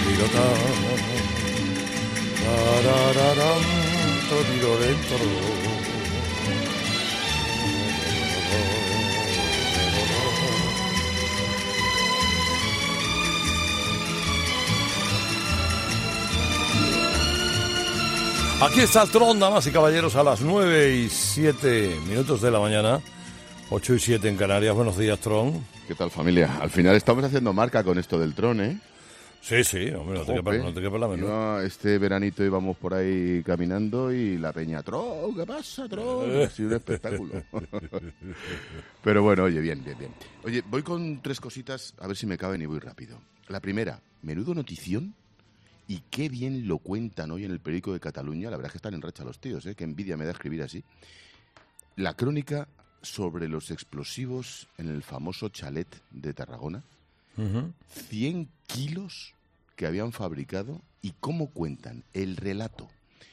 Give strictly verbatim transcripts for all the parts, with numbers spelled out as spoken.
Aquí está el Tron, damas y caballeros, a las nueve y siete minutos de la mañana, ocho y siete en Canarias. Buenos días, Tron. ¿Qué tal, familia? Al final estamos haciendo marca con esto del Tron, ¿eh? Sí, sí, hombre, no te quepa, no te quepa la menor. No, este veranito íbamos por ahí caminando y la peña, Tron, ¿qué pasa, Tron? Ha sido un espectáculo. Pero bueno, oye, bien, bien, bien. Oye, voy con tres cositas, a ver si me caben y voy rápido. La primera, menudo notición. Y qué bien lo cuentan hoy en el periódico de Cataluña. La verdad es que están en racha los tíos, ¿eh? Qué envidia me da escribir así. La crónica sobre los explosivos en el famoso chalet de Tarragona. Uh-huh. cien kilos que habían fabricado y cómo cuentan el relato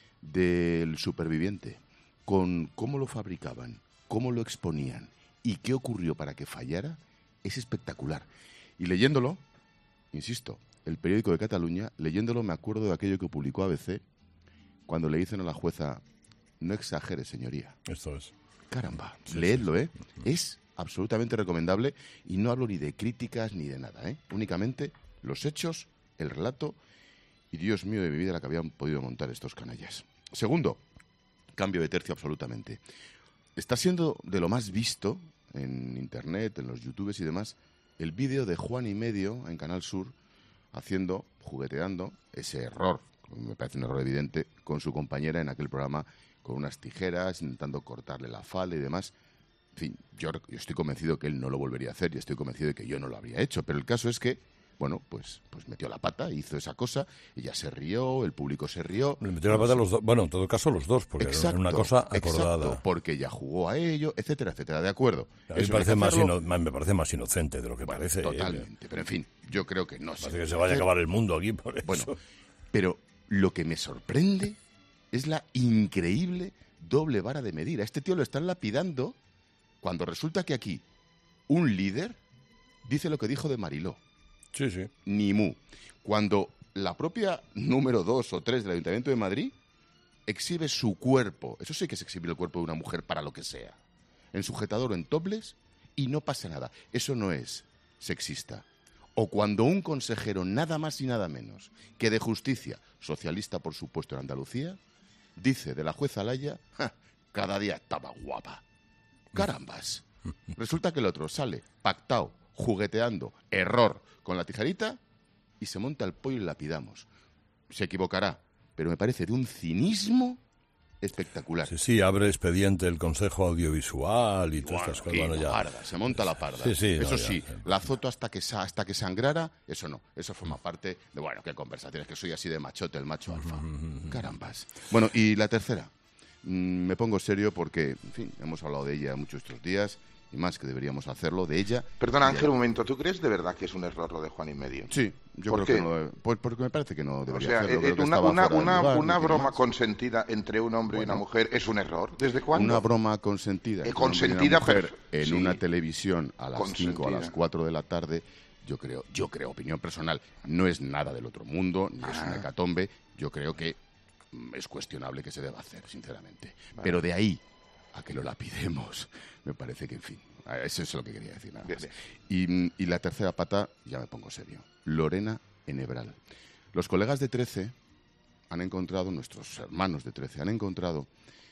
del superviviente con cómo lo fabricaban, cómo lo exponían y qué ocurrió para que fallara, es espectacular. Y leyéndolo, insisto, el periódico de Cataluña, leyéndolo me acuerdo de aquello que publicó A B C cuando le dicen a la jueza, no exagere, señoría. Esto es. Caramba, sí, leedlo, ¿eh? Es absolutamente recomendable y no hablo ni de críticas ni de nada, ¿eh? Únicamente los hechos, el relato y, Dios mío de mi vida, la que habían podido montar estos canallas. Segundo, cambio de tercio absolutamente. Está siendo de lo más visto en Internet, en los YouTubes y demás, el vídeo de Juan y Medio en Canal Sur haciendo, jugueteando, ese error, me parece un error evidente, con su compañera en aquel programa con unas tijeras, intentando cortarle la falda y demás. En fin, yo, yo estoy convencido que él no lo volvería a hacer y estoy convencido de que yo no lo habría hecho. Pero el caso es que, bueno, pues, pues metió la pata, hizo esa cosa, ella se rió, el público se rió. Le metió la pata a los dos, bueno, en todo caso los dos, porque exacto, era una cosa acordada. Exacto, porque ella jugó a ello, etcétera, etcétera, de acuerdo. A mí me parece, más ino, me parece más inocente de lo que bueno, parece. Totalmente, eh, pero en fin, yo creo que no se Parece que se vaya a acabar el mundo aquí por eso. Bueno, pero lo que me sorprende es la increíble doble vara de medir. A este tío lo están lapidando cuando resulta que aquí un líder dice lo que dijo de Mariló. Sí, sí. Ni mu. Cuando la propia número dos o tres del Ayuntamiento de Madrid exhibe su cuerpo, eso sí que es exhibir el cuerpo de una mujer para lo que sea, en sujetador o en topless, y no pasa nada. Eso no es sexista. O cuando un consejero, nada más y nada menos que de justicia, socialista por supuesto en Andalucía, dice de la jueza Laya, ja, cada día estaba guapa. Carambas. Resulta que el otro sale pactado, jugueteando, error, con la tijerita y se monta el pollo y lapidamos. Se equivocará, pero me parece de un cinismo espectacular. Sí, sí, abre expediente el Consejo Audiovisual y todas estas cosas. Bueno, ya. Parda, se monta la parda. Sí, sí, eso no, sí, ya. La foto hasta que, hasta que sangrara, eso no. Eso forma parte de, bueno, qué conversaciones, que soy así de machote, el macho alfa. Carambas. Bueno, y la tercera. Mm, me pongo serio porque, en fin, hemos hablado de ella muchos estos días. Y más que deberíamos hacerlo, de ella. Perdona, Ángel, un momento. ¿Tú crees de verdad que es un error lo de Juan y Medio? Sí, yo ¿Por creo qué? que no. Pues porque me parece que no debería o sea, hacerlo. Eh, una una, una, una broma consentida entre un hombre bueno, y una mujer es un error. ¿Desde cuándo? Una broma consentida. Eh, consentida, una mujer pero, en sí, una televisión a las cinco, a las cuatro de la tarde. Yo creo, yo creo, opinión personal, no es nada del otro mundo, ni ah. es una hecatombe. Yo creo que es cuestionable que se deba hacer, sinceramente. Vale. Pero de ahí a que lo lapidemos, me parece que, en fin. Eso es lo que quería decir, nada más. Y, y la tercera pata, ya me pongo serio. Lorena Enebral. Los colegas de trece han encontrado, nuestros hermanos de trece, han encontrado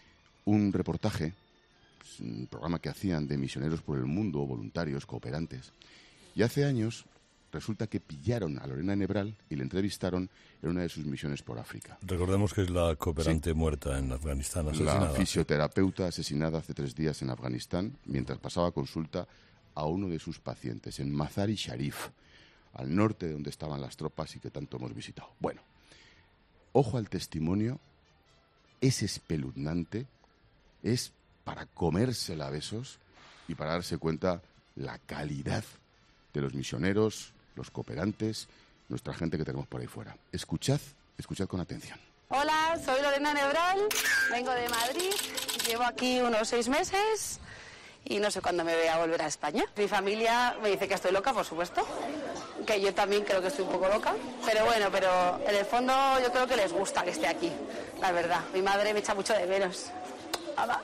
un reportaje, un programa que hacían de misioneros por el mundo, voluntarios, cooperantes. Y hace años resulta que pillaron a Lorena Enebral y le entrevistaron en una de sus misiones por África. Recordemos que es la cooperante sí. muerta en Afganistán, asesinada. La fisioterapeuta asesinada hace tres días en Afganistán mientras pasaba consulta a uno de sus pacientes en Mazar-i Sharif, al norte de donde estaban las tropas y que tanto hemos visitado. Bueno, ojo al testimonio, es espeluznante, es para comérsela a besos y para darse cuenta la calidad de los misioneros, los cooperantes, nuestra gente que tenemos por ahí fuera. Escuchad, escuchad con atención. Hola, soy Lorena Enebral, vengo de Madrid, llevo aquí unos seis meses y no sé cuándo me vea volver a España. Mi familia me dice que estoy loca, por supuesto, que yo también creo que estoy un poco loca, pero bueno, pero en el fondo yo creo que les gusta que esté aquí, la verdad. Mi madre me echa mucho de menos. Nada.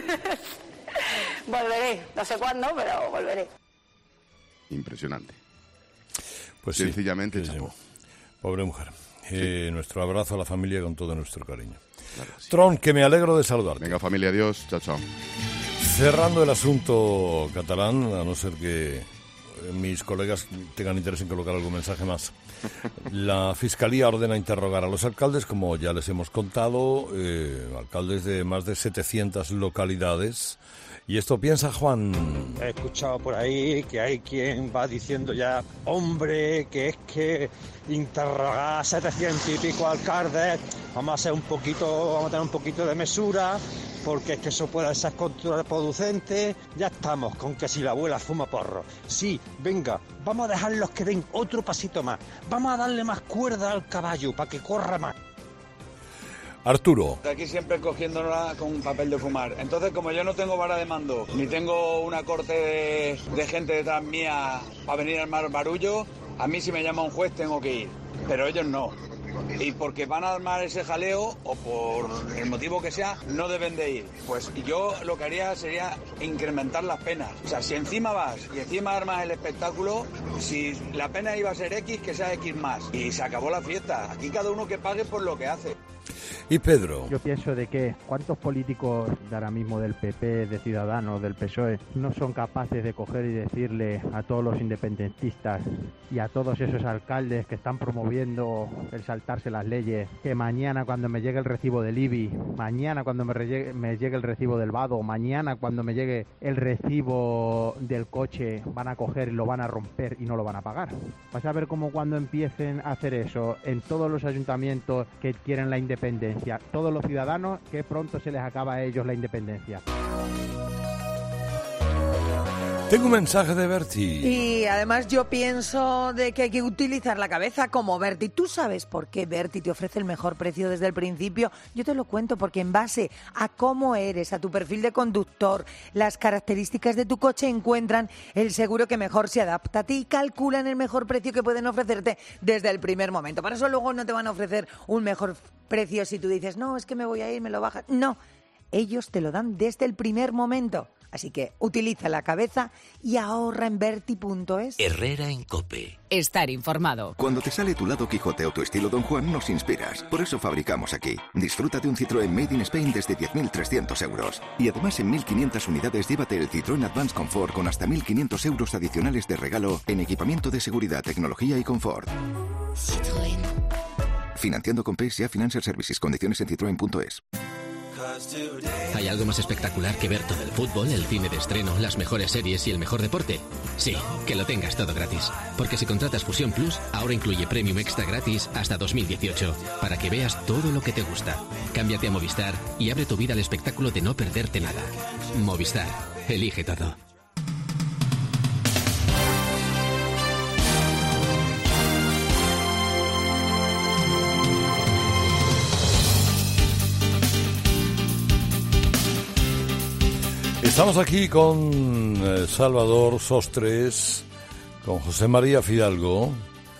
Volveré, no sé cuándo, pero volveré. Impresionante. Pues sencillamente, sí, chapó. Pobre mujer. Sí. Eh, nuestro abrazo a la familia con todo nuestro cariño. Claro, sí. Tron, que me alegro de saludarte. Venga, familia, adiós. Chao, chao. Cerrando el asunto catalán, a no ser que mis colegas tengan interés en colocar algún mensaje más. La Fiscalía ordena interrogar a los alcaldes, como ya les hemos contado, eh, alcaldes de más de setecientas localidades. Y esto piensa Juan. He escuchado por ahí que hay quien va diciendo ya, hombre, que es que interrogar a setecientos y pico alcaldes, vamos a ser un poquito, vamos a tener un poquito de mesura, porque es que eso puede ser contraproducente. Ya estamos con que si la abuela fuma porro. Sí, venga, vamos a dejarlos que den otro pasito más. Vamos a darle más cuerda al caballo para que corra más. Arturo. Aquí siempre cogiéndola con un papel de fumar. Entonces, como yo no tengo vara de mando, ni tengo una corte de, de gente detrás mía para venir a armar barullo, a mí si me llama un juez tengo que ir. Pero ellos no. Y porque van a armar ese jaleo, o por el motivo que sea, no deben de ir. Pues yo lo que haría sería incrementar las penas. O sea, si encima vas y encima armas el espectáculo, si la pena iba a ser X, que sea X más. Y se acabó la fiesta. Aquí cada uno que pague por lo que hace. Y Pedro. Yo pienso de que cuántos políticos de ahora mismo del P P, de Ciudadanos, del P S O E, no son capaces de coger y decirle a todos los independentistas y a todos esos alcaldes que están promoviendo el saltarse las leyes, que mañana cuando me llegue el recibo del I B I, mañana cuando me, re- me llegue el recibo del vado, mañana cuando me llegue el recibo del coche, van a coger y lo van a romper y no lo van a pagar. Vas a ver cómo cuando empiecen a hacer eso en todos los ayuntamientos que quieren la independencia, todos los ciudadanos, que pronto se les acaba a ellos la independencia. Tengo un mensaje de Berti. Y además yo pienso de que hay que utilizar la cabeza como Berti. ¿Tú sabes por qué Berti te ofrece el mejor precio desde el principio? Yo te lo cuento porque en base a cómo eres, a tu perfil de conductor, las características de tu coche, encuentran el seguro que mejor se adapta a ti y calculan el mejor precio que pueden ofrecerte desde el primer momento. Para eso luego no te van a ofrecer un mejor precio si tú dices, no, es que me voy a ir, me lo bajas. No, ellos te lo dan desde el primer momento. Así que utiliza la cabeza y ahorra en Berti punto es. Herrera en COPE. Estar informado. Cuando te sale tu lado Quijote o tu estilo Don Juan, nos inspiras. Por eso fabricamos aquí. Disfruta de un Citroën Made in Spain desde diez mil trescientos euros. Y además en mil quinientas unidades llévate el Citroën Advance Comfort con hasta mil quinientos euros adicionales de regalo en equipamiento de seguridad, tecnología y confort. Citroën. Financiando con P S A Financial Services. Condiciones en citroen punto es. ¿Hay algo más espectacular que ver todo el fútbol, el cine de estreno, las mejores series y el mejor deporte? Sí, que lo tengas todo gratis. Porque si contratas Fusión Plus, ahora incluye Premium Extra gratis hasta dos mil dieciocho, para que veas todo lo que te gusta. Cámbiate a Movistar y abre tu vida al espectáculo de no perderte nada. Movistar, elige todo. Estamos aquí con eh, Salvador Sostres, con José María Fidalgo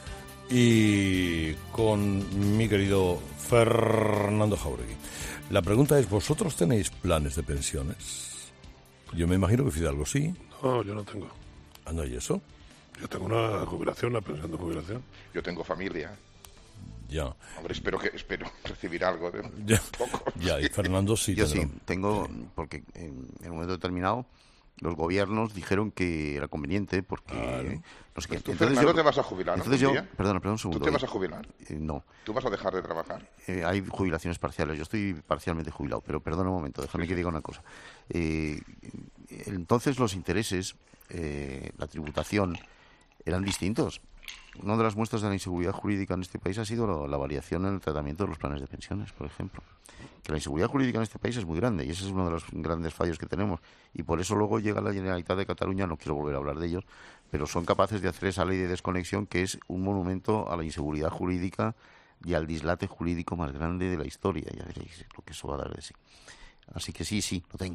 y con mi querido Fernando Jáuregui. La pregunta es, ¿vosotros tenéis planes de pensiones? Yo me imagino que Fidalgo sí. No, yo no tengo. Ah, ¿no? ¿Y eso? Yo tengo una jubilación, una pensión de jubilación. Yo tengo familia. Ya. Hombre, espero que espero recibir algo de ya. poco. Ya, y Fernando sí. Yo tendrá. sí, tengo, porque en, en un momento determinado los gobiernos dijeron que era conveniente porque claro. no sé qué. Tú, entonces Fernando, yo, te vas a jubilar, ¿no? Entonces yo, perdona, perdona un segundo. ¿Tú te vas a jubilar? Eh, no. ¿Tú vas a dejar de trabajar? Eh, hay jubilaciones parciales. Yo estoy parcialmente jubilado, pero perdona un momento, déjame sí, que diga una cosa. Eh, entonces los intereses, eh, la tributación, eran distintos. Una de las muestras de la inseguridad jurídica en este país ha sido la, la variación en el tratamiento de los planes de pensiones, por ejemplo. Que la inseguridad jurídica en este país es muy grande y ese es uno de los grandes fallos que tenemos. Y por eso luego llega la Generalitat de Cataluña, no quiero volver a hablar de ellos, pero son capaces de hacer esa ley de desconexión que es un monumento a la inseguridad jurídica y al dislate jurídico más grande de la historia. Ya veréis lo que eso va a dar de sí. Así que sí, sí, lo tengo.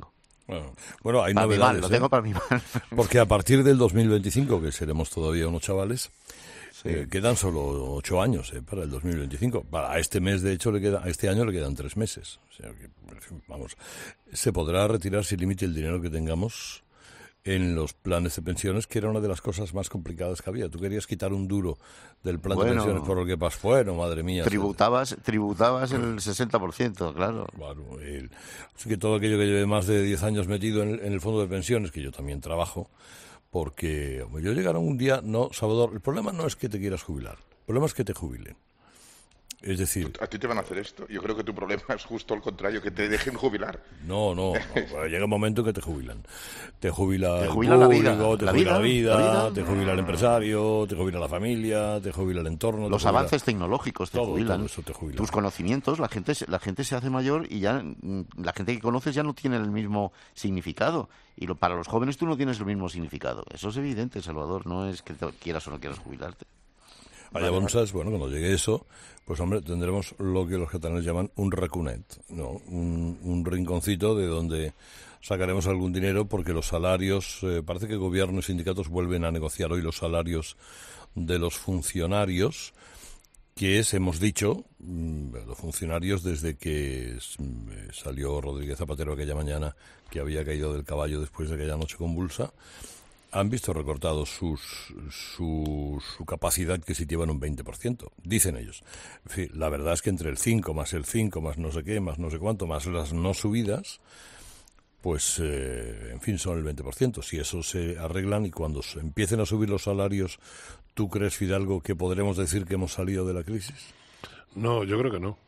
Bueno, bueno hay para novedades. Mi mal, lo ¿eh? tengo para mi mal. Porque a partir del dos mil veinticinco, que seremos todavía unos chavales, sí. eh, quedan solo ocho años eh, para el dos mil veinticinco. Para este mes, de hecho, le queda, a este año le quedan tres meses. O sea que, vamos, se podrá retirar sin límite el dinero que tengamos en los planes de pensiones, que era una de las cosas más complicadas que había. Tú querías quitar un duro del plan bueno, de pensiones por lo que pasó. Bueno, madre mía. Tributabas, tributabas el sesenta por ciento, claro. Claro, el, así que todo aquello que lleve más de diez años metido en el, en el fondo de pensiones, que yo también trabajo, porque hombre, yo llegaron un día, no, Salvador, el problema no es que te quieras jubilar, el problema es que te jubilen. Es decir... A ti te van a hacer esto. Yo creo que tu problema es justo el contrario, que te dejen jubilar. No, no. no llega un momento en que te jubilan. Te jubila, te jubila el la público, vida. te la jubila vida, la vida, la vida, te jubila el empresario, te jubila la familia, te jubila el entorno. Los jubila... avances tecnológicos te todo, jubilan. Todo eso te jubilan. Tus conocimientos, la gente, la gente se hace mayor y ya la gente que conoces ya no tiene el mismo significado. Y lo, para los jóvenes tú no tienes el mismo significado. Eso es evidente, Salvador. No es que te, quieras o no quieras jubilarte. Allá Bonsas, bueno, cuando llegue eso, pues hombre, tendremos lo que los catalanes llaman un racunet, ¿no? Un, un rinconcito de donde sacaremos algún dinero porque los salarios, eh, parece que gobierno y sindicatos vuelven a negociar hoy los salarios de los funcionarios, que es, hemos dicho, los funcionarios desde que salió Rodríguez Zapatero aquella mañana, que había caído del caballo después de aquella noche convulsa, han visto recortados sus, su, su capacidad adquisitiva en un veinte por ciento, dicen ellos. En fin, la verdad es que entre el cinco más el cinco más no sé qué, más no sé cuánto, más las no subidas, pues, eh, en fin, son el veinte por ciento. Si eso se arreglan y cuando se empiecen a subir los salarios, ¿tú crees, Fidalgo, que podremos decir que hemos salido de la crisis? No, yo creo que no.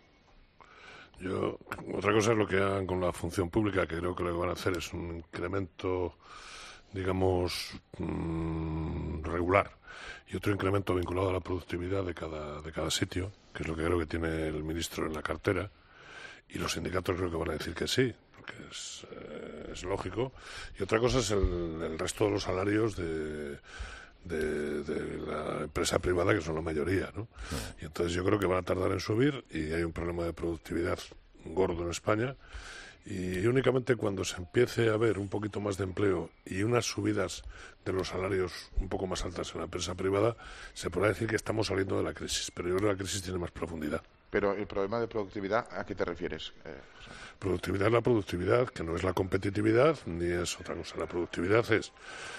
Yo, otra cosa es lo que hagan con la función pública, que creo que lo que van a hacer es un incremento, digamos, mmm, regular, y otro incremento vinculado a la productividad de cada, de cada sitio, que es lo que creo que tiene el ministro en la cartera, y los sindicatos creo que van a decir que sí, porque es, eh, es lógico. Y otra cosa es el, el resto de los salarios de, de, de la empresa privada, que son la mayoría, ¿no? Y entonces yo creo que van a tardar en subir, y hay un problema de productividad gordo en España. Y únicamente cuando se empiece a ver un poquito más de empleo y unas subidas de los salarios un poco más altas en la empresa privada, se podrá decir que estamos saliendo de la crisis. Pero yo creo que la crisis tiene más profundidad. Pero el problema de productividad, ¿a qué te refieres? Eh, productividad es la productividad, que no es la competitividad ni es otra cosa. La productividad es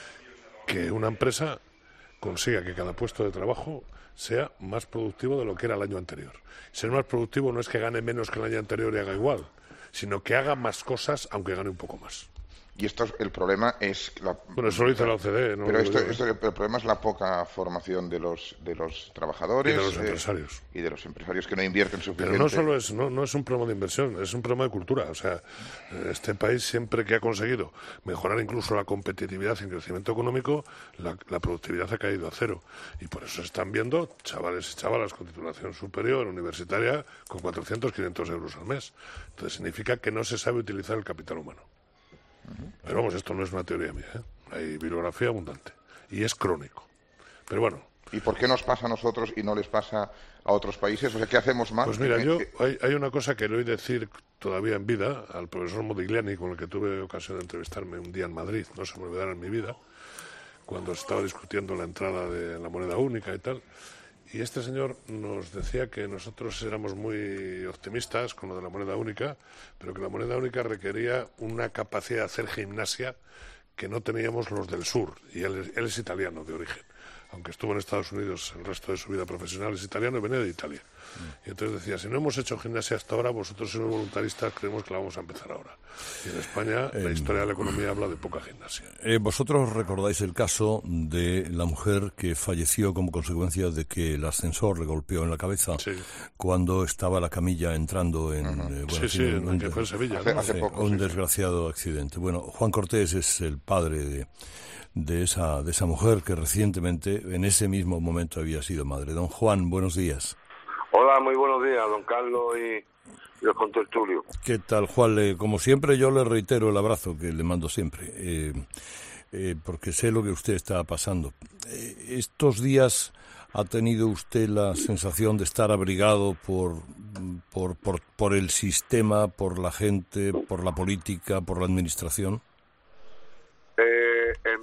que una empresa consiga que cada puesto de trabajo sea más productivo de lo que era el año anterior. Ser más productivo no es que gane menos que el año anterior y haga igual, sino que haga más cosas aunque gane un poco más. Y esto es, el problema es... La, bueno, eso lo dice la O C D E. ¿No? Pero esto, esto, el problema es la poca formación de los, de los trabajadores... Y de los empresarios. Eh, y de los empresarios que no invierten suficiente. Pero no solo es, no, no es un problema de inversión, es un problema de cultura. O sea, este país siempre que ha conseguido mejorar incluso la competitividad y el crecimiento económico, la, la productividad ha caído a cero. Y por eso están viendo chavales y chavalas con titulación superior, universitaria, con cuatrocientos, quinientos euros al mes. Entonces significa que no se sabe utilizar el capital humano. Pero vamos, esto no es una teoría mía, ¿eh? Hay bibliografía abundante y es crónico. Pero bueno. ¿Y por qué nos pasa a nosotros y no les pasa a otros países? O sea, ¿qué hacemos mal? Pues mira, yo hay, hay una cosa que le oí decir todavía en vida al profesor Modigliani, con el que tuve ocasión de entrevistarme un día en Madrid, no se me olvidará en mi vida, cuando estaba discutiendo la entrada de la moneda única y tal. Y este señor nos decía que nosotros éramos muy optimistas con lo de la moneda única, pero que la moneda única requería una capacidad de hacer gimnasia que no teníamos los del sur. Y él, él es italiano de origen. Aunque estuvo en Estados Unidos el resto de su vida profesional, es italiano y venía de Italia. Mm. Y entonces decía, si no hemos hecho gimnasia hasta ahora, vosotros siendo voluntaristas creemos que la vamos a empezar ahora. Y en España eh, la historia de la economía habla de poca gimnasia. Eh, vosotros recordáis el caso de la mujer que falleció como consecuencia de que el ascensor le golpeó en la cabeza sí. cuando estaba la camilla entrando en... Uh-huh. eh, bueno, sí, sí, en, en que fue en Sevilla. Hace, ¿no? hace poco, un sí, desgraciado sí. accidente. Bueno, Juan Cortés es el padre de... de esa de esa mujer que recientemente, en ese mismo momento, había sido madre. Don Juan, buenos días. Hola, muy buenos días, don Carlos y los contertulios. ¿Qué tal, Juan? Le, como siempre, yo le reitero el abrazo que le mando siempre, eh, eh, porque sé lo que usted está pasando. Eh, estos días ha tenido usted la sensación de estar abrigado por, por, por, por el sistema, por la gente, por la política, por la administración.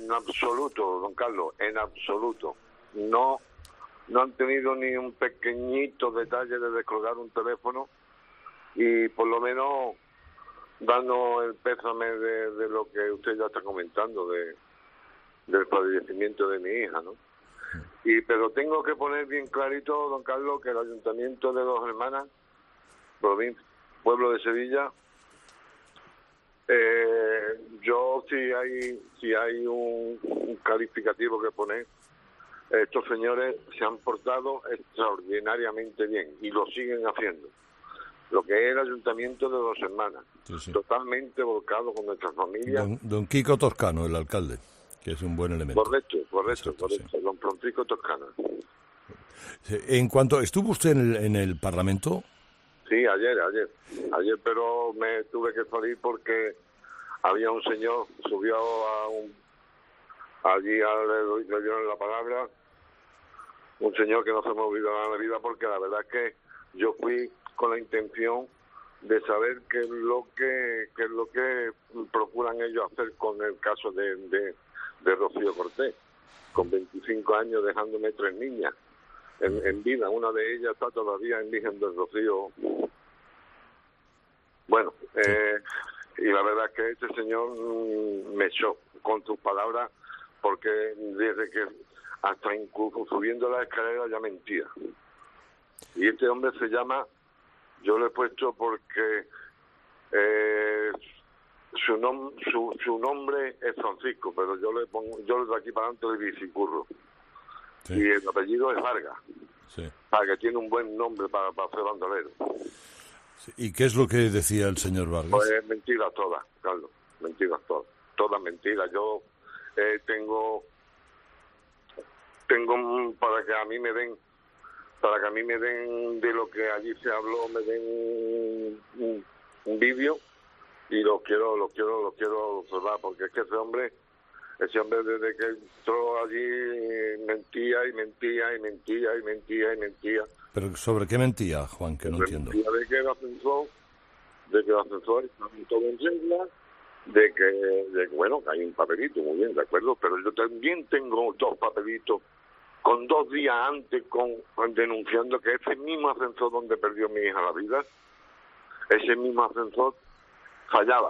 en absoluto, don Carlos, en absoluto. No, no han tenido ni un pequeñito detalle de descolgar un teléfono y por lo menos darnos el pésame de, de lo que usted ya está comentando, de del fallecimiento de mi hija, ¿no? Y pero tengo que poner bien clarito, don Carlos, que el Ayuntamiento de Dos Hermanas, provincia, pueblo de Sevilla, eh, yo si hay si hay un, un calificativo que poner, estos señores se han portado extraordinariamente bien y lo siguen haciendo. Lo que es el Ayuntamiento de Dos Hermanas, sí, sí. totalmente volcado con nuestras familias. Don, don Kiko Toscano, el alcalde, que es un buen elemento. Correcto, correcto, Exacto, correcto. Sí. Don Francisco Toscano. En cuanto, ¿estuvo usted en el, en el Parlamento? Sí, ayer, ayer. Ayer, pero me tuve que salir porque había un señor, subió a un... Allí a, le, le dieron la palabra, un señor que no se me olvidó en la vida, porque la verdad es que yo fui con la intención de saber qué es lo que, qué es lo que procuran ellos hacer con el caso de, de, de Rocío Cortés, con veinticinco años dejándome tres niñas en, en vida. Una de ellas está todavía en Virgen del Rocío. Bueno, eh, y la verdad es que este señor mm, me echó con sus palabras, porque desde que hasta incluso subiendo la escalera ya mentía. Y este hombre se llama, yo le he puesto porque eh, su, nom, su su nombre es Francisco, pero yo le pongo, yo de aquí para adelante le Bicicurro. Sí. Y el apellido es Vargas. Sí. Para que tiene un buen nombre para, para ser bandolero. Sí. ¿Y qué es lo que decía el señor Vargas? Pues mentiras todas, Carlos, mentiras todas, todas mentiras. Yo eh, tengo, tengo para que a mí me den, para que a mí me den de lo que allí se habló, me den un, un, un vídeo y lo quiero, lo quiero, lo quiero observar, porque es que ese hombre, ese hombre desde que entró allí mentía y mentía y mentía y mentía y mentía. ¿Pero sobre qué mentía, Juan, que no entiendo? Mentía de que el ascensor, de que el ascensor está todo en regla, de que, de que, bueno, que hay un papelito, muy bien, de acuerdo, pero yo también tengo dos papelitos con dos días antes con, con denunciando que ese mismo ascensor donde perdió mi hija la vida, ese mismo ascensor fallaba.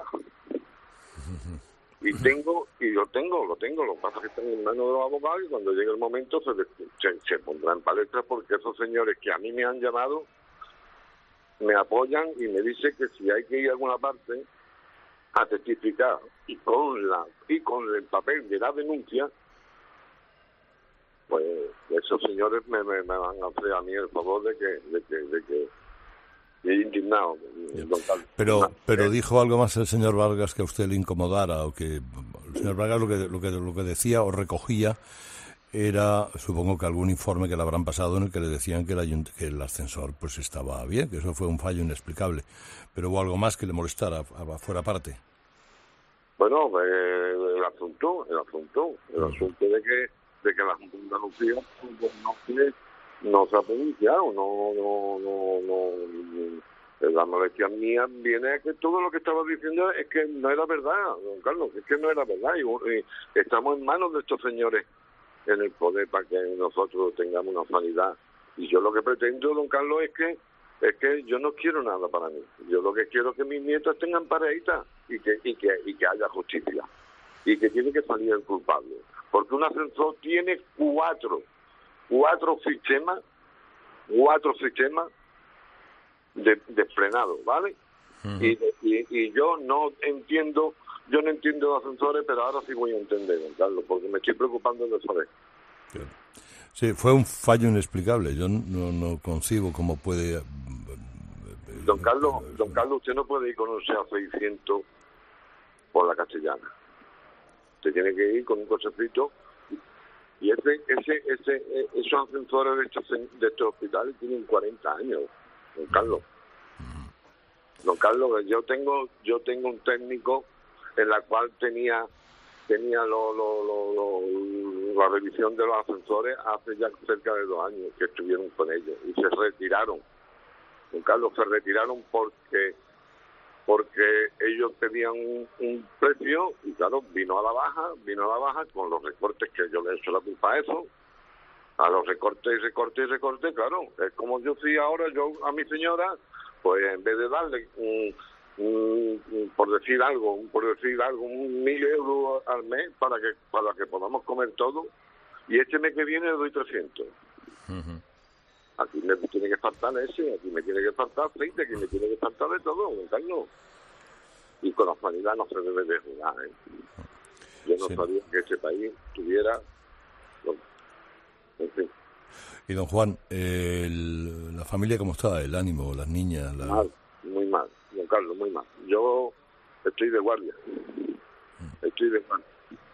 Y tengo, y lo tengo, lo tengo, lo que pasa es que está en manos de los abogados y cuando llegue el momento se, se, se pondrá en palestra, porque esos señores que a mí me han llamado me apoyan y me dicen que si hay que ir a alguna parte a testificar y con la y con el papel de la denuncia, pues esos señores me, me, me van a hacer a mí el favor de que de que, de que indignado. Pero pero dijo algo más el señor Vargas que a usted le incomodara, o que el señor Vargas lo que lo que lo que decía o recogía era, supongo que algún informe que le habrán pasado en el que le decían que el, que el ascensor pues estaba bien, que eso fue un fallo inexplicable, pero hubo algo más que le molestara fuera parte. Bueno, eh, el asunto, el asunto, el uh-huh. asunto de que de que la Junta de Andalucía no se no se ha pronunciado, no no no no la molestia mía viene a que todo lo que estaba diciendo es que no era verdad, don Carlos, es que no era verdad y, y estamos en manos de estos señores en el poder para que nosotros tengamos una sanidad. Y yo lo que pretendo, don Carlos, es que es que yo no quiero nada para mí. Yo lo que quiero es que mis nietos tengan parejitas y que y que y que haya justicia y que tiene que salir el culpable, porque un ascensor tiene cuatro cuatro sistemas cuatro sistemas de, de frenado, ¿vale? Uh-huh. y, y y yo no entiendo yo no entiendo los ascensores, pero ahora sí voy a entender, don Carlos, porque me estoy preocupando de saber. Sí, fue un fallo inexplicable. Yo no, no concibo cómo puede... Don Carlos, don Carlos, usted no puede ir con un SEAT seiscientos por la Castellana. Usted tiene que ir con un cochecito y ese, ese, ese, esos ascensores de estos, de estos hospitales tienen cuarenta años, don Carlos. Don Carlos, yo tengo, yo tengo un técnico en la cual tenía tenía lo, lo, lo, lo, la revisión de los ascensores hace ya cerca de dos años que estuvieron con ellos y se retiraron. Don Carlos, se retiraron porque porque ellos tenían un, un precio y claro, vino a la baja, vino a la baja con los recortes que yo le he hecho la culpa a eso, a los recortes y recortes y recortes, claro, es como yo fui ahora, yo a mi señora, pues en vez de darle, un, un, por decir algo, por decir algo, un mil euros al mes para que para que podamos comer todo, y este mes que viene le doy trescientos. Uh-huh. Aquí me tiene que faltar ese, aquí me tiene que faltar aceite, aquí me tiene que faltar de todo, Carlos. Y con la humanidad no se debe de jugar, ¿eh? Yo no sí. sabía que este país tuviera... Bueno, en fin. Y don Juan, eh, el, ¿la familia cómo está? ¿El ánimo, las niñas? La... Mal, muy mal, don Carlos, muy mal. Yo estoy de guardia, estoy de guardia.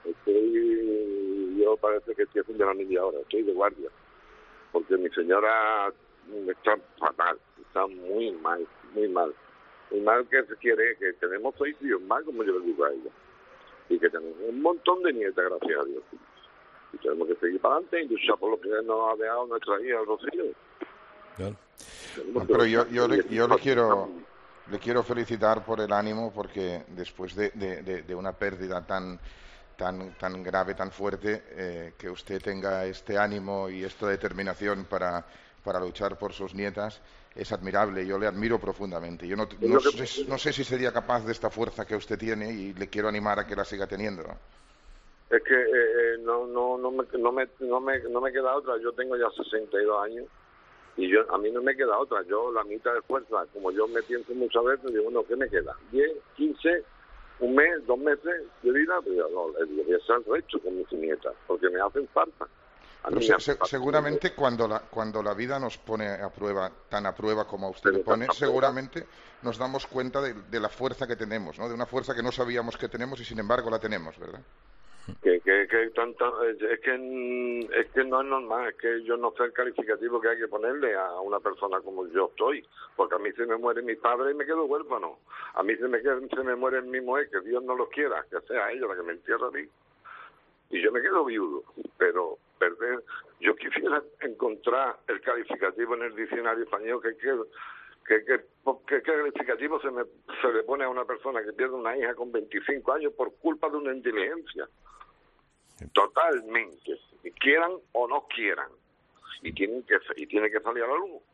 Estoy... Yo parece que estoy haciendo la niña ahora, estoy de guardia. Porque mi señora está fatal, está muy mal, muy mal. Muy mal que se quiere, que tenemos seis hijos más, como yo le digo a ella. Y que tenemos un montón de nietas, gracias a Dios. Y tenemos que seguir para adelante y luchar por lo que nos ha dejado nuestra hija, Rocío. Claro. No, pero yo, yo, le, yo le quiero le quiero felicitar por el ánimo, porque después de, de, de, de una pérdida tan... tan tan grave, tan fuerte, eh, que usted tenga este ánimo y esta determinación para, para luchar por sus nietas, es admirable. Yo le admiro profundamente. Yo no, no, sé, no sé si sería capaz de esta fuerza que usted tiene, y le quiero animar a que la siga teniendo. Es que eh, no, no, no, me, no, me, no, me, no me queda otra. Yo tengo ya sesenta y dos años y yo a mí no me queda otra. Yo la mitad de fuerza, como yo me pienso muchas veces, digo, no, ¿qué me queda? diez, quince... un mes, dos meses de vida, pero no, lo voy a hacer recho con mis nietas, porque me hacen falta. Pero se, se, seguramente cuando la cuando la vida nos pone a prueba, tan a prueba como a usted le pone, seguramente nos damos cuenta de, de la fuerza que tenemos, ¿no? De una fuerza que no sabíamos que tenemos y sin embargo la tenemos, ¿verdad? Que, que, que tanta, es que es que no es normal, es que yo no sé el calificativo que hay que ponerle a una persona como yo estoy, porque a mí se me muere mi padre y me quedo huérfano, a mí se me queda, se me muere mi mujer, que Dios no lo quiera, que sea ella la que me entierra a mí, y yo me quedo viudo, pero perder, yo quisiera encontrar el calificativo en el diccionario español que que que, que, que, que calificativo se, me, se le pone a una persona que pierde una hija con veinticinco años por culpa de una inteligencia. Totalmente, quieran o no quieran, y tienen que y tiene que salir a la luz.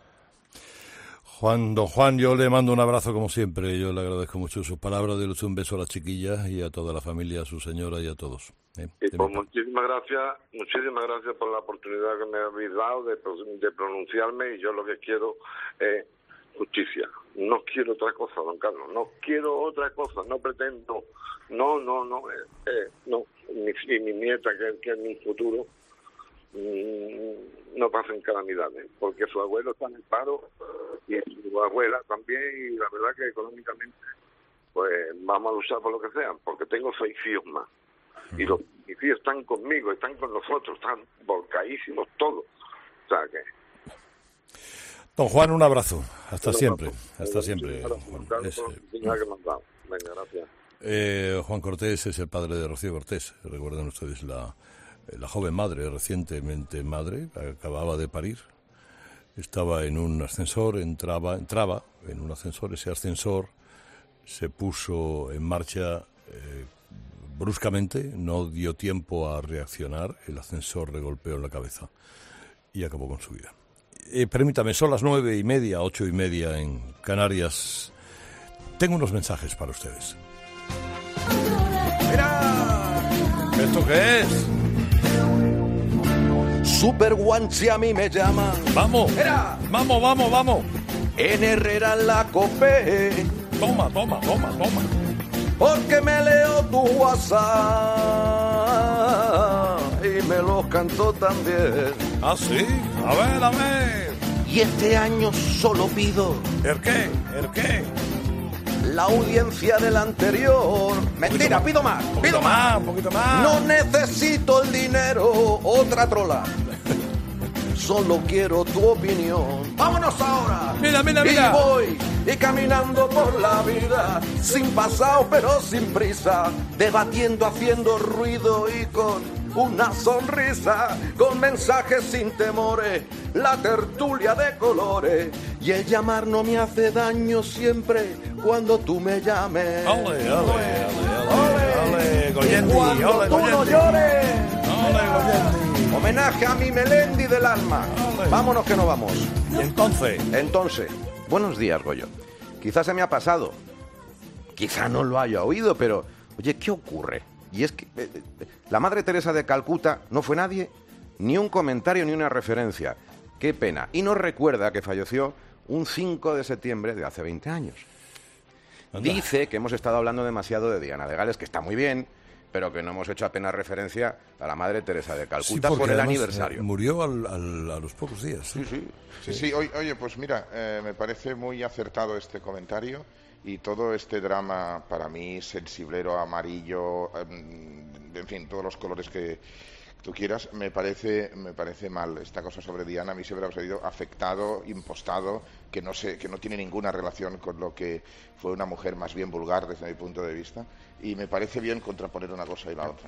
Juan, don Juan, yo le mando un abrazo como siempre. Yo le agradezco mucho sus palabras, le doy un beso a las chiquillas y a toda la familia, a su señora y a todos. ¿eh? Y pues muchísimas gracias, muchísimas gracias por la oportunidad que me habéis dado de, de pronunciarme, y yo lo que quiero es justicia. No quiero otra cosa, don Carlos, no quiero otra cosa, no pretendo, no, no, no, eh, eh, no, mi, y mi nieta, que, que es mi futuro, mmm, no pasen calamidades, porque su abuelo está en el paro y su abuela también, y la verdad que económicamente pues vamos a luchar por lo que sea, porque tengo seis hijos más, y los mis hijos están conmigo, están con nosotros, están volcadísimos todos, o sea que... Don Juan, un abrazo. Hasta no, siempre. No, Hasta no, siempre. Juan. Es, Venga, gracias. Eh, Juan Cortés es el padre de Rocío Cortés. Recuerden ustedes la, la joven madre, recientemente madre, acababa de parir. Estaba en un ascensor, entraba, entraba en un ascensor. Ese ascensor se puso en marcha eh, bruscamente, no dio tiempo a reaccionar. El ascensor le golpeó en la cabeza y acabó con su vida. Eh, permítame, son las nueve y media, ocho y media en Canarias. Tengo unos mensajes para ustedes. ¡Mira! ¿Esto qué es? Super Guanchi a mí me llaman. ¡Vamos! ¡Mira! ¡Vamos, vamos, vamos! En Herrera en la Cope. Toma, toma, toma, toma. Porque me leo tu WhatsApp y me los cantó también. ¿Ah, sí? A ver, a ver. Y este año solo pido... ¿El qué? ¿El qué? La audiencia del anterior. Mentira, pido más. Pido más, un poquito más. No necesito el dinero, otra trola. Solo quiero tu opinión. ¡Vámonos ahora! Mira, mira, mira. Y voy, y caminando por la vida, sin pasado pero sin prisa, debatiendo, haciendo ruido y con una sonrisa con mensajes sin temores, la tertulia de colores y el llamar no me hace daño siempre cuando tú me llames. Ole, ole, ole, ole, ole, Goyendi, cuando ole, tú no Goyendi. llores. Ole, Goyendi. Homenaje a mi Melendi del alma. Ole. Vámonos que no vamos. Y entonces, Entonces, buenos días, Goyo. Quizás se me ha pasado, quizá no lo haya oído, pero, oye, ¿qué ocurre? Y es que eh, eh, la Madre Teresa de Calcuta no fue nadie, ni un comentario ni una referencia. Qué pena. Y nos recuerda que falleció un cinco de septiembre de hace veinte años. Anda. Dice que hemos estado hablando demasiado de Diana de Gales, que está muy bien, pero que no hemos hecho apenas referencia a la Madre Teresa de sí, Calcuta porque por el además, aniversario. eh, murió al, al- a los pocos días. Sí, sí. Sí, sí, oye, oye, pues mira, eh, me parece muy acertado este comentario y todo este drama para mí, sensiblero, amarillo, em, en fin, todos los colores que tú quieras, me parece, me parece mal. Esta cosa sobre Diana a mí siempre me ha salido afectado, impostado, que no sé, que no tiene ninguna relación con lo que fue una mujer más bien vulgar desde mi punto de vista, y me parece bien contraponer una cosa y la otra.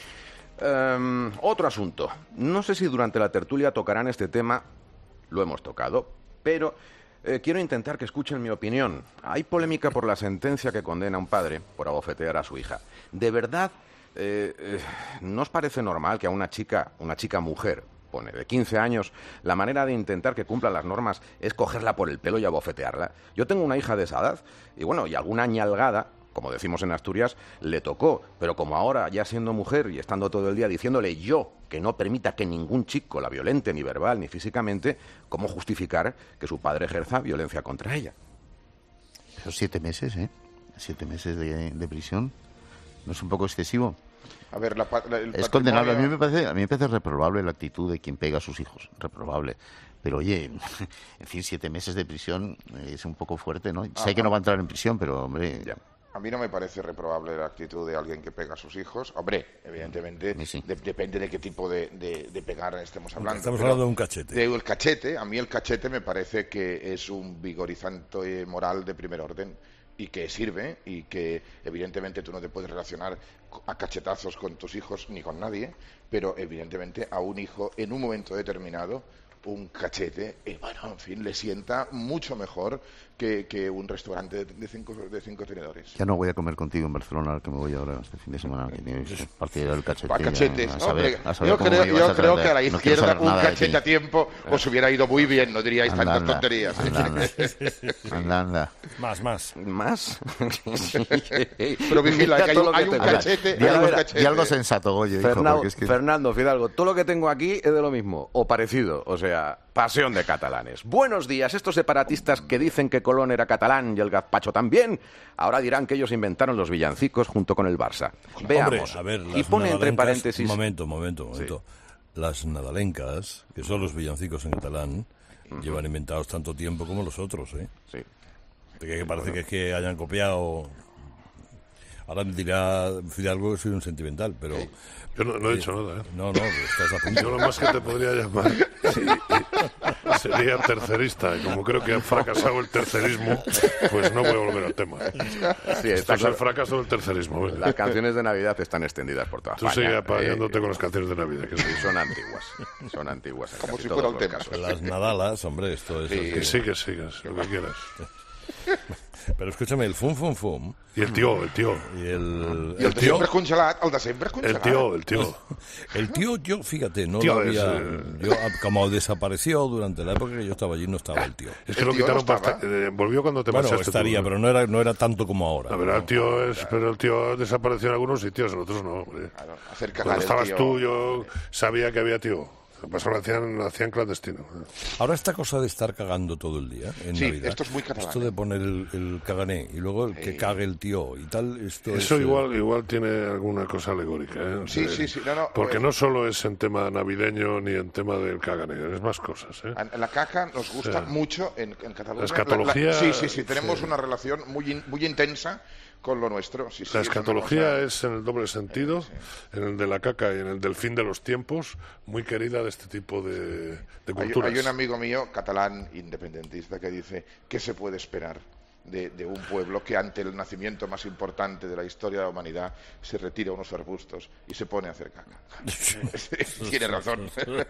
Em, otro asunto. No sé si durante la tertulia tocarán este tema, lo hemos tocado, pero eh, quiero intentar que escuchen mi opinión. Hay polémica por la sentencia que condena a un padre por abofetear a su hija. ¿De verdad eh, eh, no os parece normal que a una chica, una chica mujer, pone, de quince años, la manera de intentar que cumpla las normas es cogerla por el pelo y abofetearla? Yo tengo una hija de esa edad y bueno, y alguna ñalgada, como decimos en Asturias, le tocó, pero como ahora, ya siendo mujer y estando todo el día diciéndole yo que no permita que ningún chico la violente ni verbal ni físicamente, ¿cómo justificar que su padre ejerza violencia contra ella? Esos siete meses, ¿eh? Siete meses de, de prisión. ¿No es un poco excesivo? A ver, la, pa- la- el Es condenable. A mí, patrimonio- me parece, a mí me parece reprobable la actitud de quien pega a sus hijos. Reprobable. Pero oye, en fin, siete meses de prisión eh, es un poco fuerte, ¿no? Sé que no va a entrar en prisión, pero hombre... Ya. A mí no me parece reprobable la actitud de alguien que pega a sus hijos. Hombre, evidentemente, Sí, sí. de- depende de qué tipo de, de- de pegar estemos hablando. Estamos pero hablando de un cachete. de el cachete, a mí el cachete me parece que es un vigorizante moral de primer orden y que sirve y que evidentemente tú no te puedes relacionar co- a cachetazos con tus hijos ni con nadie, pero evidentemente a un hijo en un momento determinado un cachete, y bueno, en fin, le sienta mucho mejor que, que un restaurante de cinco, de cinco tenedores. Ya no voy a comer contigo en Barcelona, que me voy ahora este fin de semana. Que tienes partido del cachete. Pa' cachetes, ya, a ¿no? saber, Hombre, a saber yo cómo creo, me ibas yo a creo tratar. que a la No quiero izquierda saber un nada de cachete ti. a tiempo os hubiera ido muy bien, no diríais Anda, tantas anda, tonterías. anda, anda. Anda, anda. Más, más. ¿Más? Pero vigila, Mira que hay, todo un- lo hay que un tengo. cachete, Di hay algo, un di cachete. algo sensato, Goyo, hijo, Fernando, porque es que... Fernando Fidalgo, todo lo que tengo aquí es de lo mismo, o parecido, o sea, pasión de catalanes. Buenos días, estos separatistas que dicen que Colón era catalán y el gazpacho también, ahora dirán que ellos inventaron los villancicos junto con el Barça. Veamos. Hombre, a ver, y las pone entre nadalencas- paréntesis... Un momento, un momento, un momento. Las nadalencas, que son los villancicos en catalán, llevan inventados tanto tiempo como los otros, ¿eh? Sí. De que parece que es que hayan copiado. Ahora me dirá Fidalgo que soy un sentimental, pero... Yo no, no he dicho nada, ¿eh? No, no, estás a punto. Yo lo más que te podría llamar sí, sería tercerista. Y como creo que ha fracasado el tercerismo, pues no voy a volver al tema. Sí, Esto está es claro. el fracaso del tercerismo. venga. Las canciones de Navidad están extendidas por toda Tú España. sigue apañándote Eh, con las canciones de Navidad. Que sí, sí. son antiguas. Son antiguas. en Como casi si todos fuera un los tema. casos. Las nadalas, hombre, esto es... Sí. así. Que sigas, sigas, lo que quieras. Pero escúchame, el fum fum fum Y el tío, el tío. y el, I el de tío, sempre congelat, el de sempre El congelat. tío, el tío. el tío, yo fíjate, no Tío lo había, es, eh, yo ah, como desapareció durante la época que yo estaba allí, no estaba el tío. Es que El lo tío no quitaron estaba. bastante. eh, volvió cuando te Bueno, marchaste tú, estaría, ¿no? pero no era, no era tanto como ahora. La verdad, el tío es, pero el tío desapareció en algunos sitios, en otros no, hombre. Claro, hacer cagar Cuando el estabas tío. tú, yo sabía que había tío. Lo que pasa lo hacían, lo hacían clandestino. Ahora esta cosa de estar cagando todo el día en Sí, Navidad. esto es muy catalán, Esto ¿eh? de poner el, el cagané y luego el que Sí. cague el tío y tal, esto Eso es, eh, igual igual tiene alguna cosa alegórica, ¿eh? O Sí, sea, sí, sí, no, no, porque eh, no solo es en tema navideño ni en tema del cagané, es más cosas, ¿eh? En la caca nos gusta Sí. mucho en, en Cataluña. La escatología, La- la- sí, sí, sí, tenemos sí. una relación muy, in- muy intensa con lo nuestro. Sí, sí, La es una escatología cosa- es en el doble sentido, en el de la caca y en el del fin de los tiempos, muy querida de este tipo de, de Hay, culturas. hay un amigo mío, catalán, independentista, que dice, ¿qué se puede esperar de, de un pueblo que ante el nacimiento más importante de la historia de la humanidad se retira unos arbustos y se pone a hacer caca. Tiene razón.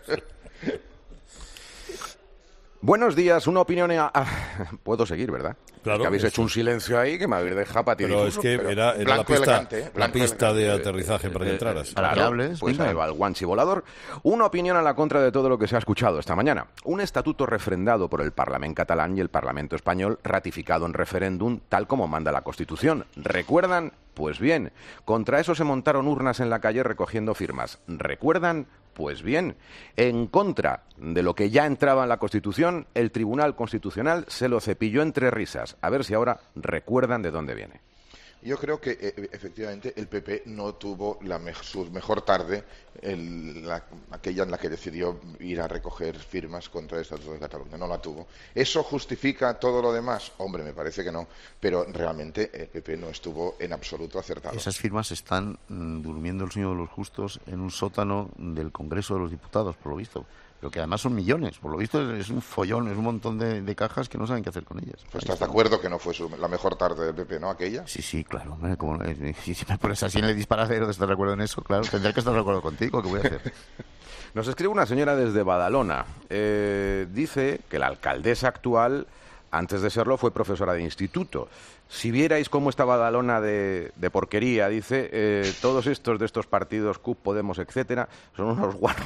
Buenos días, una opinión... A... Ah, puedo seguir, ¿verdad? Claro. Que habéis eso. hecho un silencio ahí que me habéis dejado para ti. Pero es que era, era la pista, elegante, ¿eh? la pista de aterrizaje para que entraras. Para que hables, pues ahí va el guanchi volador. Una opinión a la contra de todo lo que se ha escuchado esta mañana. Un estatuto refrendado por el Parlamento catalán y el Parlamento español, ratificado en referéndum, tal como manda la Constitución. ¿Recuerdan? Pues bien, contra eso se montaron urnas en la calle recogiendo firmas. ¿Recuerdan? Pues bien, en contra de lo que ya entraba en la Constitución, el Tribunal Constitucional se lo cepilló entre risas. A ver si ahora recuerdan de dónde viene. Yo creo que eh, efectivamente el P P no tuvo la me su mejor tarde, el, la, aquella en la que decidió ir a recoger firmas contra el Estatuto de Cataluña. No la tuvo. ¿Eso justifica todo lo demás? Hombre, me parece que no. Pero realmente el P P no estuvo en absoluto acertado. Esas firmas están mm, durmiendo el sueño de los justos en un sótano del Congreso de los Diputados, por lo visto. Pero que además son millones. Por lo visto es un follón, es un montón de, de cajas que no saben qué hacer con ellas. Pues estás de acuerdo que no fue su, la mejor tarde del P P, ¿no? Aquella. Sí, sí, claro. Hombre, como, eh, si me pones así en el disparadero de estar de acuerdo en eso, claro, tendré que estar de acuerdo contigo. ¿Qué voy a hacer? Nos escribe una señora desde Badalona. Eh, dice que la alcaldesa actual, antes de serlo, fue profesora de instituto. Si vierais cómo está Badalona de, de porquería, dice, eh, todos estos de estos partidos, C U P, Podemos, etcétera, son unos guarros.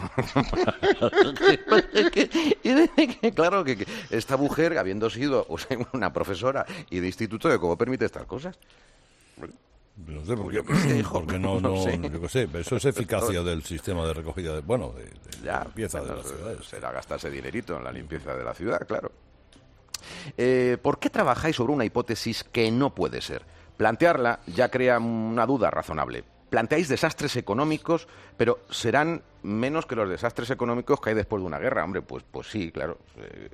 Y dice que, claro, que, que esta mujer, habiendo sido o sea, una profesora y de instituto, ¿de cómo permite estas cosas? No sé, porque, porque no, no, no sé. Yo qué sé, eso es eficacia del sistema de recogida, de, bueno, de, de ya, limpieza bueno, de las ciudades. Será gastarse dinerito en la limpieza de la ciudad, claro. Eh, ¿Por qué trabajáis sobre una hipótesis que no puede ser? Plantearla ya crea una duda razonable. Planteáis desastres económicos, pero serán menos que los desastres económicos que hay después de una guerra. Hombre, pues, pues sí, claro. Eh,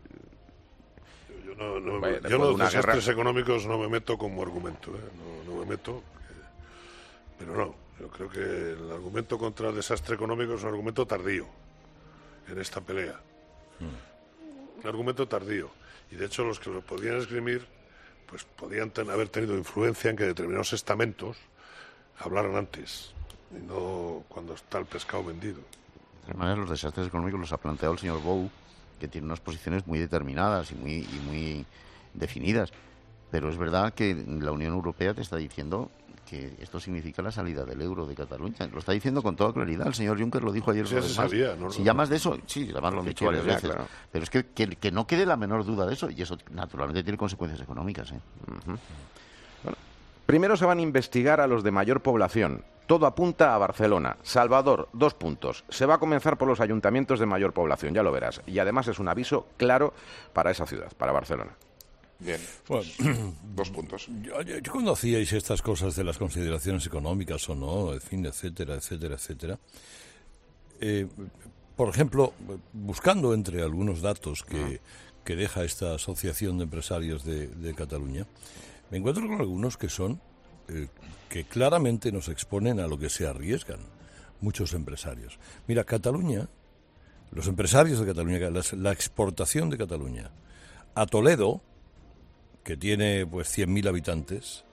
yo no, no, vaya, yo los de desastres guerra... económicos no me meto como argumento. ¿eh? No, no me meto. Eh, pero no, yo creo que el argumento contra el desastre económico es un argumento tardío en esta pelea. Hmm. Un argumento tardío. Y de hecho los que lo podían esgrimir pues podían ten, haber tenido influencia en que determinados estamentos hablaran antes y no cuando está el pescado vendido. De todas maneras, los desastres económicos los ha planteado el señor Bou, que tiene unas posiciones muy determinadas y muy, y muy definidas. Pero es verdad que la Unión Europea te está diciendo que esto significa la salida del euro de Cataluña. Lo está diciendo con toda claridad. El señor Juncker lo dijo ayer. Sí, se sabía, ¿no? Si llamas de eso, sí, además lo han dicho varias ya, veces. Claro. Pero es que, que, que no quede la menor duda de eso. Y eso, naturalmente, tiene consecuencias económicas. ¿eh? Uh-huh. Bueno, primero se van a investigar a los de mayor población. Todo apunta a Barcelona. Salvador, dos puntos. Se va a comenzar por los ayuntamientos de mayor población, ya lo verás. Y además es un aviso claro para esa ciudad, para Barcelona. Bien, bueno, dos puntos. Yo, yo, yo cuando hacíais estas cosas de las consideraciones económicas o no, en fin, etcétera, etcétera, etcétera, eh, por ejemplo, buscando entre algunos datos que, que deja esta Asociación de Empresarios de, de Cataluña, me encuentro con algunos que son, eh, que claramente nos exponen a lo que se arriesgan muchos empresarios. Mira, Cataluña, los empresarios de Cataluña, la, la exportación de Cataluña a Toledo, que tiene pues cien mil habitantes,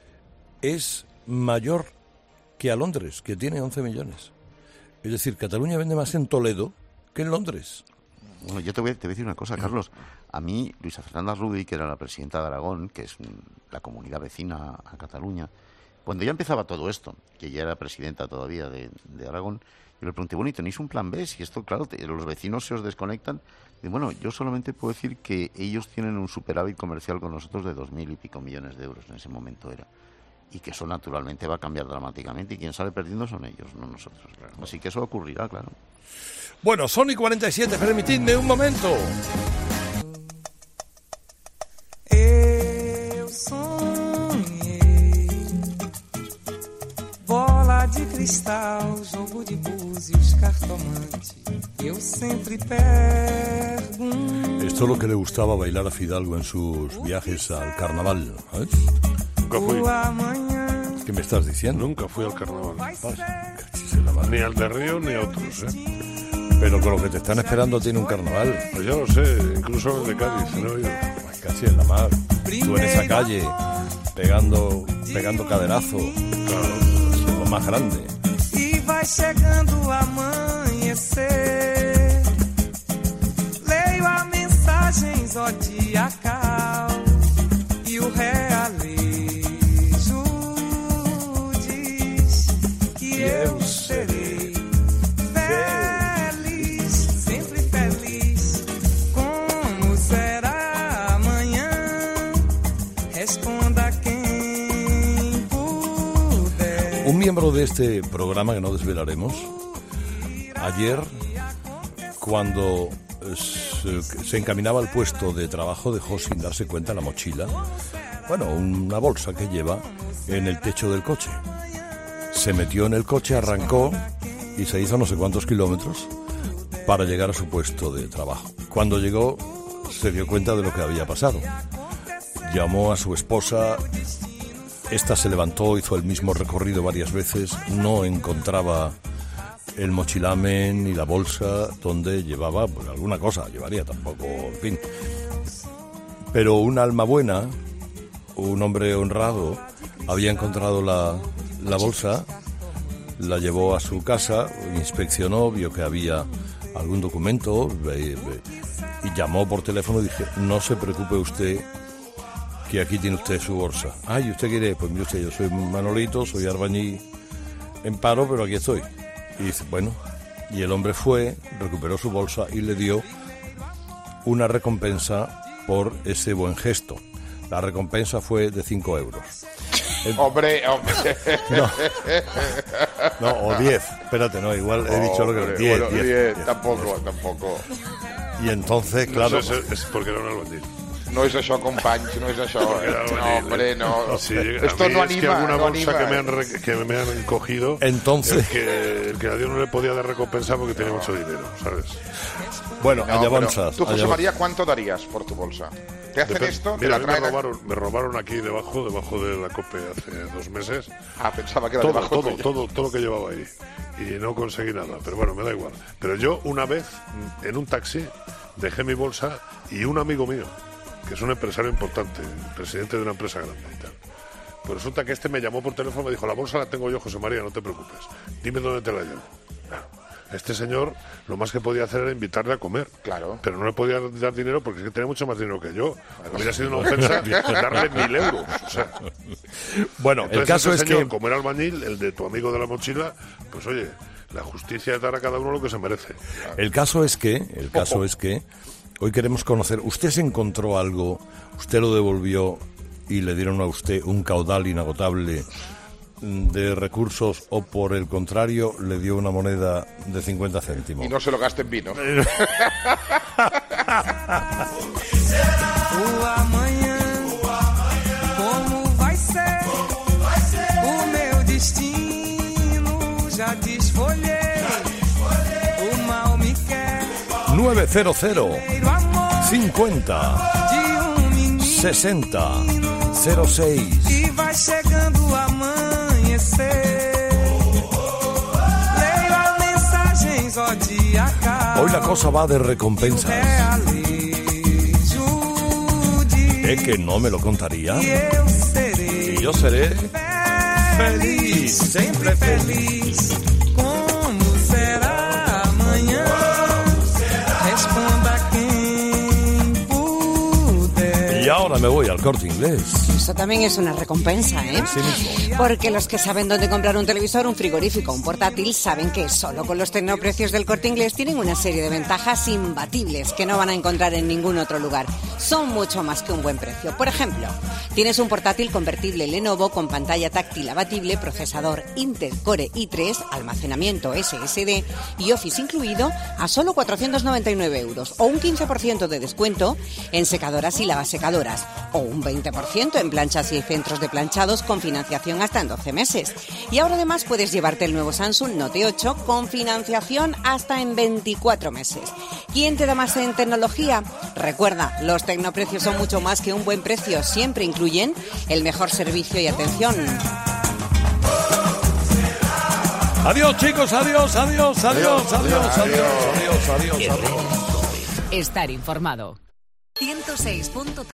es mayor que a Londres, que tiene once millones. Es decir, Cataluña vende más en Toledo que en Londres. Bueno, yo te voy, te voy a decir una cosa, Carlos. A mí, Luisa Fernanda Rubí, que era la presidenta de Aragón, que es la comunidad vecina a Cataluña, cuando ya empezaba todo esto, que ya era presidenta todavía de, de Aragón, yo le pregunté, bueno, ¿y tenéis un plan B? Si esto, claro, te, los vecinos se os desconectan. Y bueno, yo solamente puedo decir que ellos tienen un superávit comercial con nosotros de dos mil y pico millones de euros, en ese momento era. Y que eso naturalmente va a cambiar dramáticamente y quien sale perdiendo son ellos, no nosotros. Claro. Así que eso ocurrirá, claro. Bueno, Sony cuarenta y siete, permitidme un momento. Eu sonhei bola de cristal, jogo de búzios, cartomante. Eu sempre pergunto. Esto es lo que le gustaba bailar a Fidalgo en sus viajes al carnaval, ¿sabes? Nunca fui. ¿Qué me estás diciendo? Nunca fui al carnaval. Ni al de Río ni a otros, ¿eh? Pero con lo que te están esperando tiene un carnaval. Pues ya lo sé, incluso el de Cádiz, ¿no? Casi en la mar. tú en esa calle pegando, pegando caderazo, claro, lo más grande. E vai chegando o amanhecer. Leio a mensagens zodiacal e o realejo diz que eu serei feliz, sempre feliz. Como será amanhã? Responda quem puder. Un miembro de este programa que no desvelaremos, ayer, cuando se, se encaminaba al puesto de trabajo, dejó sin darse cuenta la mochila, bueno, una bolsa que lleva en el techo del coche. Se metió en el coche, arrancó y se hizo no sé cuántos kilómetros para llegar a su puesto de trabajo. Cuando llegó, se dio cuenta de lo que había pasado. Llamó a su esposa. Esta se levantó, hizo el mismo recorrido varias veces, no encontraba el mochilamen ni la bolsa donde llevaba, pues alguna cosa llevaría tampoco, en fin. Pero un alma buena, un hombre honrado, había encontrado la, la bolsa, la llevó a su casa, inspeccionó, vio que había algún documento y llamó por teléfono y dije, no se preocupe usted, que aquí tiene usted su bolsa. Ah, ¿y usted quiere? Pues mire usted, yo soy Manolito, soy albañil en paro, pero aquí estoy. Y dice, bueno, y el hombre fue, recuperó su bolsa y le dio una recompensa por ese buen gesto. La recompensa fue de cinco euros. El... Hombre, hombre. No, no, o diez. Espérate, no, igual he dicho lo que era. diez, bueno, diez, tampoco, diez. tampoco. Y entonces, claro... No, eso es, es porque era un albañil. No es això, companys, no es això. No, hombre, no. Sí, esto no anima. Es que alguna no bolsa anima. que me, han re, que me han cogido, entonces... el que, el que a Dios no le podía dar recompensa porque tenía mucho dinero, ¿sabes? Bueno, no, allá bolsas. Tú, José María, ¿cuánto darías por tu bolsa? ¿Te hacen Dep esto? Mira, ¿te la me, robaron, me robaron aquí debajo, debajo de la COPE hace dos meses. Ah, pensaba que era todo, debajo todo, tuyo. todo, todo lo que llevaba ahí. Y no conseguí nada, pero bueno, me da igual. Pero yo una vez, en un taxi, dejé mi bolsa y un amigo mío, que es un empresario importante, presidente de una empresa grande y tal. Pues resulta que este me llamó por teléfono y me dijo, la bolsa la tengo yo, José María, no te preocupes. Dime dónde te la llevo. Este señor, lo más que podía hacer era invitarle a comer. Claro. Pero no le podía dar dinero porque es que tenía mucho más dinero que yo. Habría sido una ofensa darle mil euros. O sea. Bueno, entonces, el caso ese es señor, que... como era albañil, el de tu amigo de la mochila, pues oye, la justicia es dar a cada uno lo que se merece. El caso es que, el caso Ojo. es que hoy queremos conocer, usted se encontró algo, usted lo devolvió y le dieron a usted un caudal inagotable de recursos, o por el contrario le dio una moneda de cincuenta céntimos. Y no se lo gaste en vino. O amanhã, como vai ser o meu destino, já desfolhei, o mal me quer. nueve cero cero cincuenta sesenta cero seis. E vai chegando o amanhecer. Leio a mensagem zodiacal. Hoy la cosa va de recompensas. ¿Es que no me lo contaría? Y yo seré feliz, siempre feliz. Como será amanhã? Responda quem puder. Y ahora me voy al Corte Inglés. Eso también es una recompensa, ¿eh? Sí mismo. Porque los que saben dónde comprar un televisor, un frigorífico, un portátil, saben que solo con los tecnoprecios del Corte Inglés tienen una serie de ventajas imbatibles que no van a encontrar en ningún otro lugar. Son mucho más que un buen precio. Por ejemplo, tienes un portátil convertible Lenovo con pantalla táctil abatible, procesador Intel Core i tres, almacenamiento ese ese de y Office incluido a solo cuatrocientos noventa y nueve euros, o un quince por ciento de descuento en secadoras y lavasecadoras, o un veinte por ciento en planchas y centros de planchados con financiación hasta en doce meses. Y ahora además puedes llevarte el nuevo Samsung Note ocho con financiación hasta en veinticuatro meses. ¿Quién te da más en tecnología? Recuerda, los tecnoprecios son mucho más que un buen precio. Siempre incluyen el mejor servicio y atención. Adiós, chicos, adiós, adiós, adiós, adiós, adiós, adiós, adiós, adiós. Estar informado. ciento seis punto tres